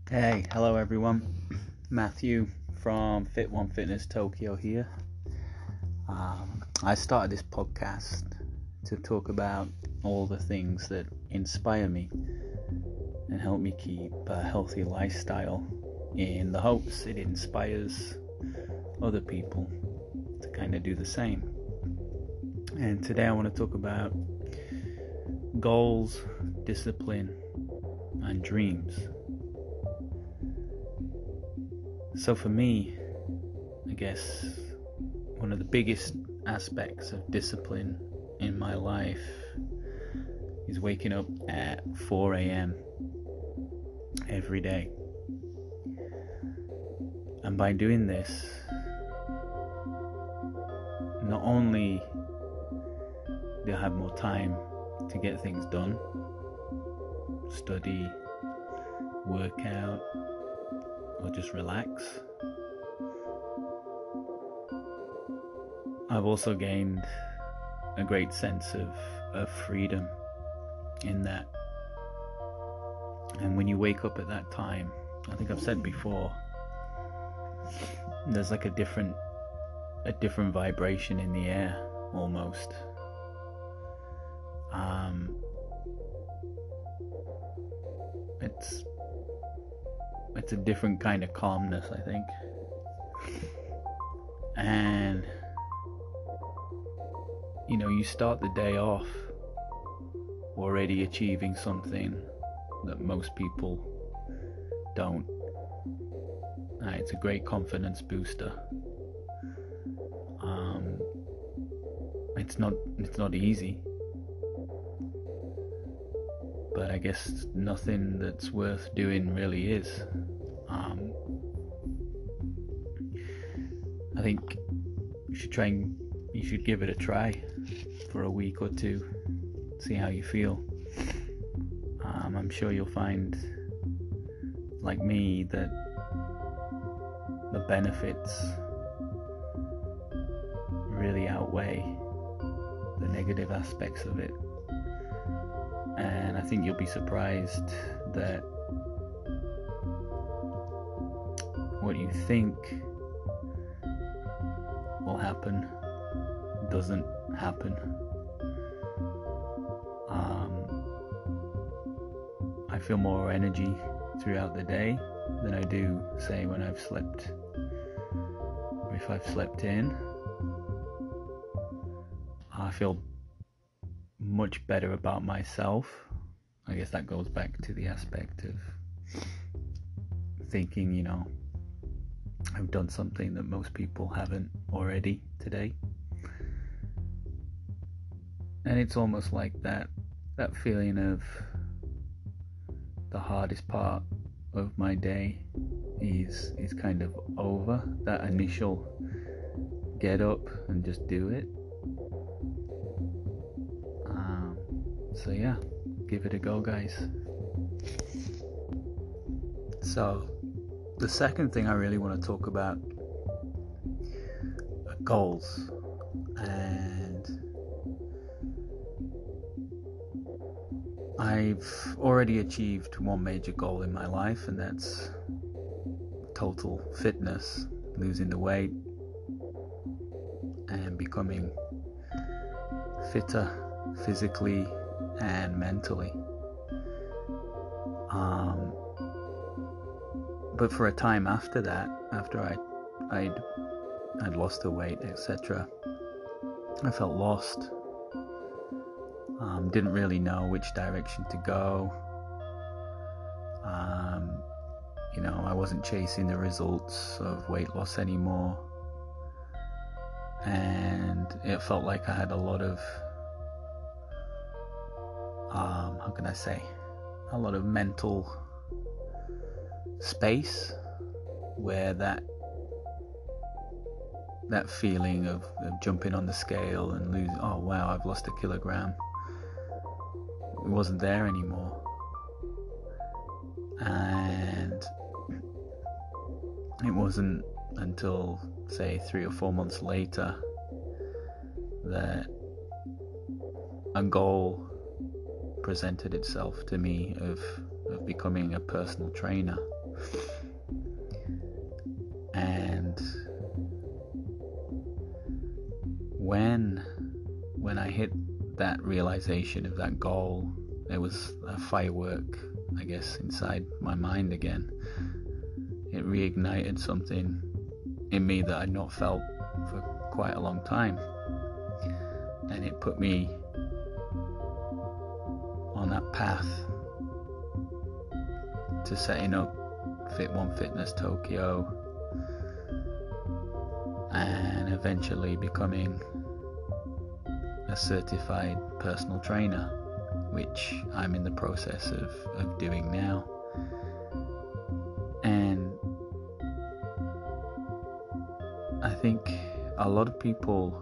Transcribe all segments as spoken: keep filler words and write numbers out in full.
Hey, hello everyone. Matthew from Fit One Fitness Tokyo here. Um, I started this podcast to talk about all the things that inspire me and help me keep a healthy lifestyle, in the hopes it inspires other people to kind of do the same. And today I want to talk about goals, discipline, and dreams. So for me, I guess one of the biggest aspects of discipline in my life is waking up at four a.m. every day. And by doing this, not only do I have more time to get things done, study, work out, or just relax, I've also gained a great sense of, of freedom in that. And when you wake up at that time, I think I've said before, there's like a different a different vibration in the air almost. Um, it's it's a different kind of calmness, I think. And you know, you start the day off already achieving something that most people don't. Uh, it's a great confidence booster. Um, it's not it's not easy, but I guess nothing that's worth doing really is. Um, I think you should try and you should give it a try for a week or two, see how you feel. Um, I'm sure you'll find, like me, that the benefits really outweigh the negative aspects of it. And I think you'll be surprised that what you think will happen doesn't happen. Um, I feel more energy throughout the day than I do, say, when I've slept, or if I've slept in. I feel much better about myself. I guess that goes back to the aspect of thinking, you know, I've done something that most people haven't already today. And it's almost like that that feeling of the hardest part of my day is is kind of over. That initial get up and just do it. Um, so yeah, give it a go, guys. So the second thing I really want to talk about are goals. And I've already achieved one major goal in my life, and that's total fitness, losing the weight and becoming fitter physically and mentally. Um, but for a time after that, after I, I'd, I'd lost the weight, et cetera, I felt lost. Um, didn't really know which direction to go. Um, you know, I wasn't chasing the results of weight loss anymore. And it felt like I had a lot of, um, how can I say, a lot of mental space where that that feeling of, of jumping on the scale and losing, oh wow, I've lost a kilogram, it wasn't there anymore. And it wasn't until, say, three or four months later that a goal presented itself to me of, of becoming a personal trainer. And when when I hit that realization of that goal, there was a firework, I guess, inside my mind again. It reignited something in me that I'd not felt for quite a long time, and it put me on that path to setting up Fit One Fitness Tokyo and eventually becoming a certified personal trainer, which I'm in the process of, of doing now. And I think a lot of people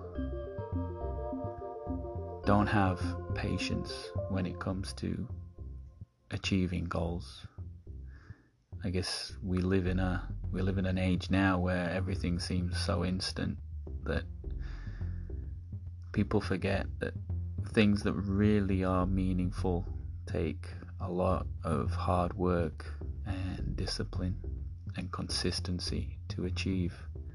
don't have patience when it comes to achieving goals. I guess we live in a we live in an age now where everything seems so instant that people forget that things that really are meaningful take a lot of hard work and discipline and consistency to achieve.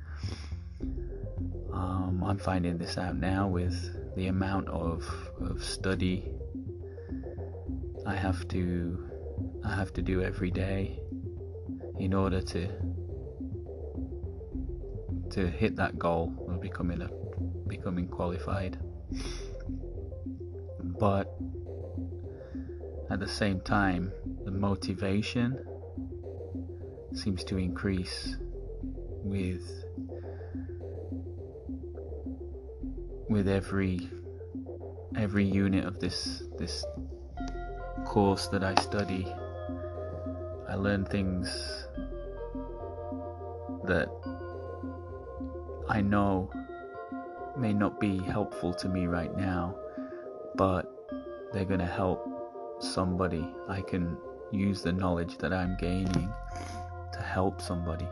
Um, I'm finding this out now with the amount of, of study I have to I have to do every day in order to to hit that goal of becoming a becoming qualified. But at the same time, the motivation seems to increase with with every every unit of this this course that I study. I learn things that I know may not be helpful to me right now, but they're going to help somebody. I can use the knowledge that I'm gaining to help somebody,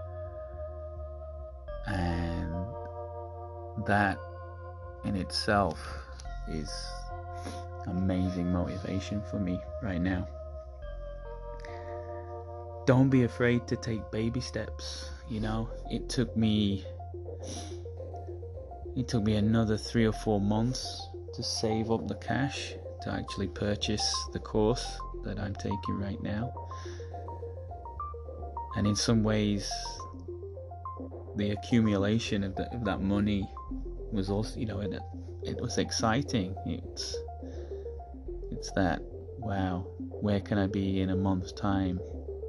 and that in itself is amazing motivation for me right now. Don't be afraid to take baby steps. You know, it took me it took me another three or four months to save up the cash to actually purchase the course that I'm taking right now. And in some ways, the accumulation of, the, of that money was also, you know, it, it was exciting. It's it's that, wow, where can I be in a month's time?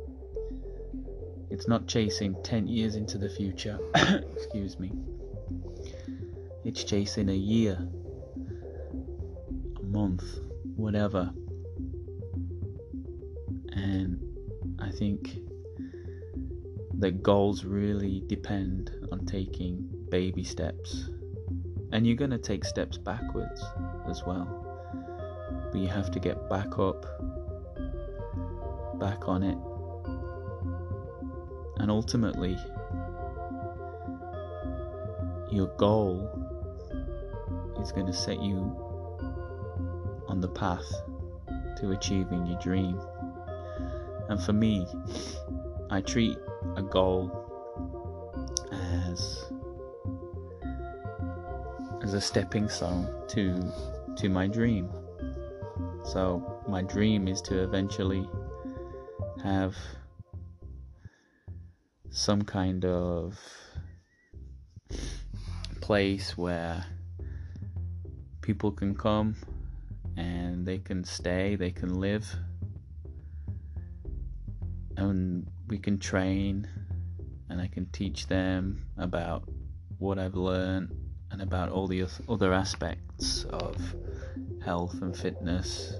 It's not chasing ten years into the future, excuse me. It's chasing a year, a month, whatever. And I think that goals really depend on taking baby steps. And you're going to take steps backwards as well. But you have to get back up, back on it. And ultimately, your goal is going to set you on the path to achieving your dream. And for me, I treat a goal as as a stepping stone to to my dream. So my dream is to eventually have some kind of place where people can come and they can stay, they can live, and we can train, and I can teach them about what I've learned and about all the other aspects of health and fitness.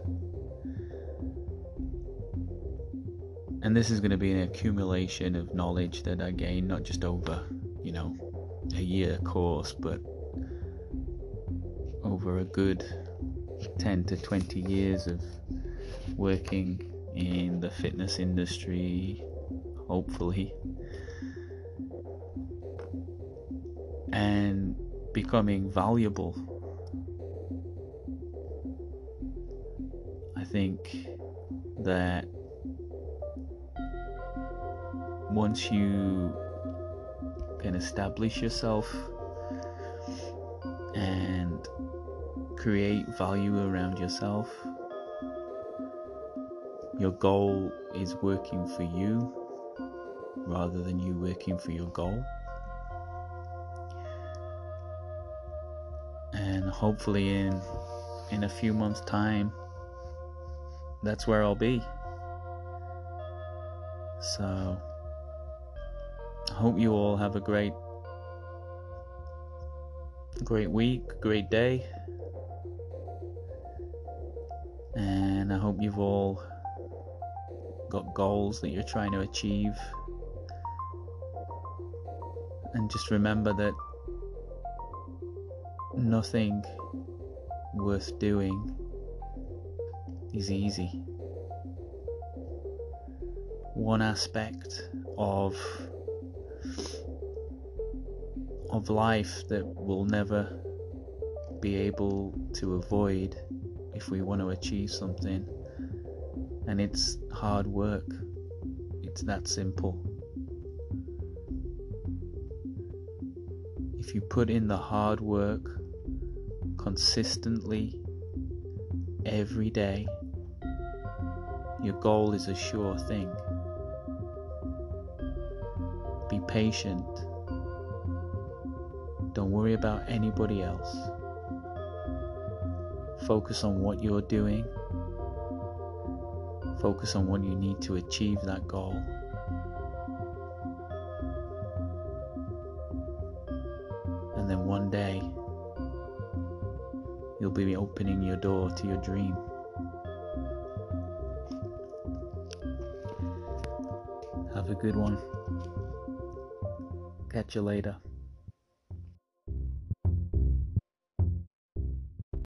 And this is going to be an accumulation of knowledge that I gain, not just over, you know, a year course, but over a good ten to twenty years of working in the fitness industry, hopefully, and becoming valuable. I think that once you can establish yourself and create value around yourself, your goal is working for you rather than you working for your goal. And hopefully in in a few months' time, that's where I'll be. So I hope you all have a great great week, great day. And I hope you've all got goals that you're trying to achieve. And just remember that nothing worth doing is easy. One aspect of of life that we'll never be able to avoid if we want to achieve something, and it's hard work. It's that simple. If you put in the hard work consistently every day, your goal is a sure thing. Be patient. Don't worry about anybody else. Focus on what you're doing. Focus on what you need to achieve that goal. And then one day, you'll be opening your door to your dream. Have a good one. Catch you later.